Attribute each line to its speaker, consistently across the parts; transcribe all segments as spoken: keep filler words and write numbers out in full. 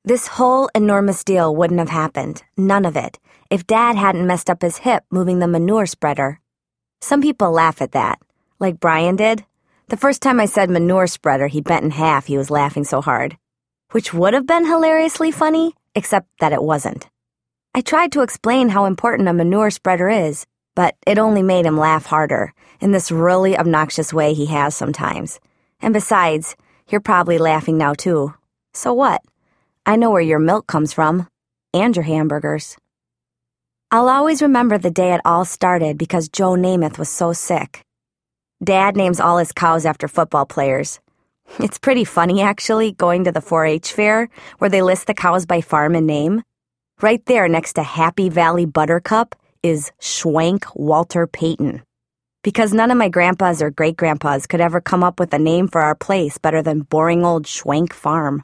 Speaker 1: This whole enormous deal wouldn't have happened, none of it, if Dad hadn't messed up his hip moving the manure spreader. Some people laugh at that, like Brian did. The first time I said manure spreader, he bent in half, he was laughing so hard. Which would have been hilariously funny, except that it wasn't. I tried to explain how important a manure spreader is, but it only made him laugh harder, in this really obnoxious way he has sometimes. And besides, you're probably laughing now too. So what? I know where your milk comes from, and your hamburgers. I'll always remember the day it all started because Joe Namath was so sick. Dad names all his cows after football players. It's pretty funny, actually, going to the four H fair where they list the cows by farm and name. Right there next to Happy Valley Buttercup is Schwank Walter Payton. Because none of my grandpas or great-grandpas could ever come up with a name for our place better than boring old Schwank Farm.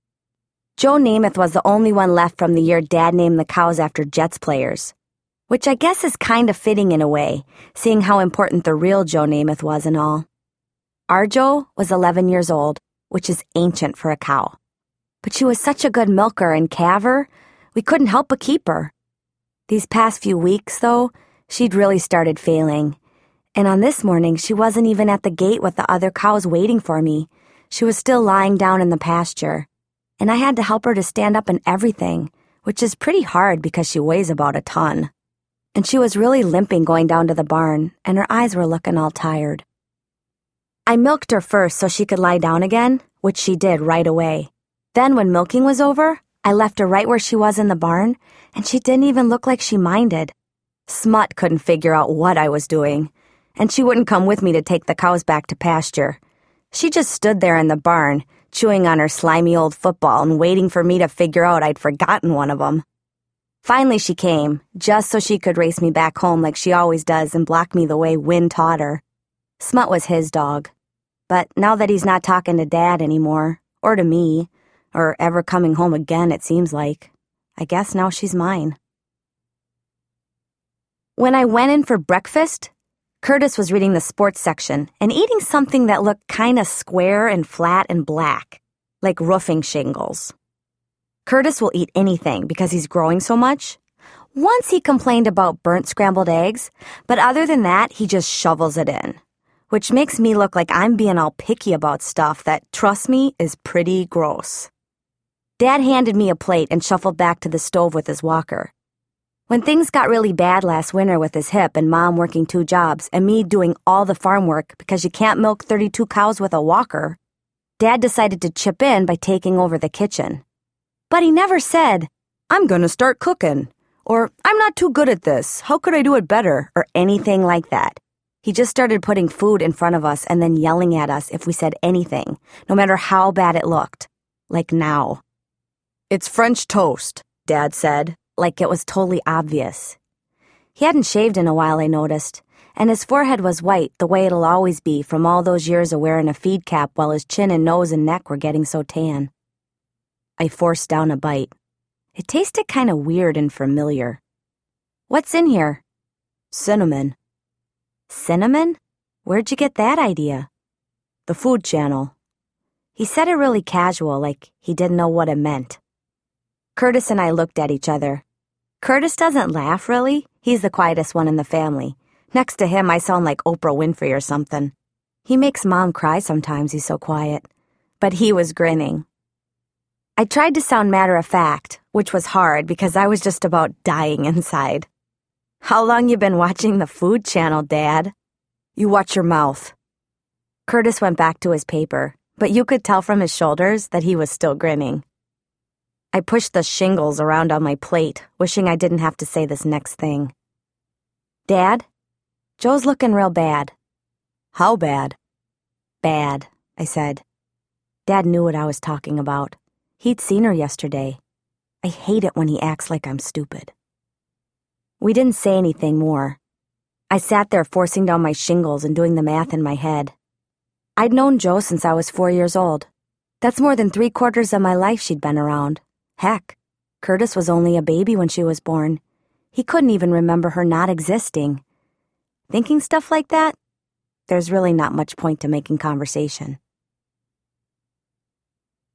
Speaker 1: Joe Namath was the only one left from the year Dad named the cows after Jets players, which I guess is kind of fitting in a way, seeing how important the real Joe Namath was and all. Our Joe was eleven years old, which is ancient for a cow. But she was such a good milker and calver, we couldn't help but keep her. These past few weeks, though, she'd really started failing. And on this morning, she wasn't even at the gate with the other cows waiting for me. She was still lying down in the pasture. And I had to help her to stand up and everything, which is pretty hard because she weighs about a ton. And she was really limping going down to the barn, and her eyes were looking all tired. I milked her first so she could lie down again, which she did right away. Then when milking was over, I left her right where she was in the barn, and she didn't even look like she minded. Smut couldn't figure out what I was doing, and she wouldn't come with me to take the cows back to pasture. She just stood there in the barn, chewing on her slimy old football and waiting for me to figure out I'd forgotten one of them. Finally she came, just so she could race me back home like she always does and block me the way Win taught her. Smut was his dog. But now that he's not talking to Dad anymore, or to me, or ever coming home again, it seems like, I guess now she's mine. When I went in for breakfast, Curtis was reading the sports section and eating something that looked kind of square and flat and black, like roofing shingles. Curtis will eat anything because he's growing so much. Once he complained about burnt scrambled eggs, but other than that, he just shovels it in, which makes me look like I'm being all picky about stuff that, trust me, is pretty gross. Dad handed me a plate and shuffled back to the stove with his walker. When things got really bad last winter with his hip and Mom working two jobs and me doing all the farm work because you can't milk thirty-two cows with a walker, Dad decided to chip in by taking over the kitchen. But he never said, "I'm gonna start cooking," or "I'm not too good at this, how could I do it better," or anything like that. He just started putting food in front of us and then yelling at us if we said anything, no matter how bad it looked. Like now. "It's French toast," Dad said, like it was totally obvious. He hadn't shaved in a while, I noticed, and his forehead was white the way it'll always be from all those years of wearing a feed cap while his chin and nose and neck were getting so tan. I forced down a bite. It tasted kind of weird and familiar. "What's in here?" "Cinnamon." "Cinnamon? Where'd you get that idea?" "The Food Channel." He said it really casual, like he didn't know what it meant. Curtis and I looked at each other. Curtis doesn't laugh, really. He's the quietest one in the family. Next to him, I sound like Oprah Winfrey or something. He makes Mom cry sometimes, he's so quiet. But he was grinning. I tried to sound matter-of-fact, which was hard because I was just about dying inside. "How long you been watching the Food Channel, Dad?" "You watch your mouth." Curtis went back to his paper, but you could tell from his shoulders that he was still grinning. I pushed the shingles around on my plate, wishing I didn't have to say this next thing. "Dad, Joe's looking real bad." "How bad?" "Bad," I said. Dad knew what I was talking about. He'd seen her yesterday. I hate it when he acts like I'm stupid. We didn't say anything more. I sat there forcing down my shingles and doing the math in my head. I'd known Joe since I was four years old. That's more than three quarters of my life she'd been around. Heck, Curtis was only a baby when she was born. He couldn't even remember her not existing. Thinking stuff like that, there's really not much point to making conversation.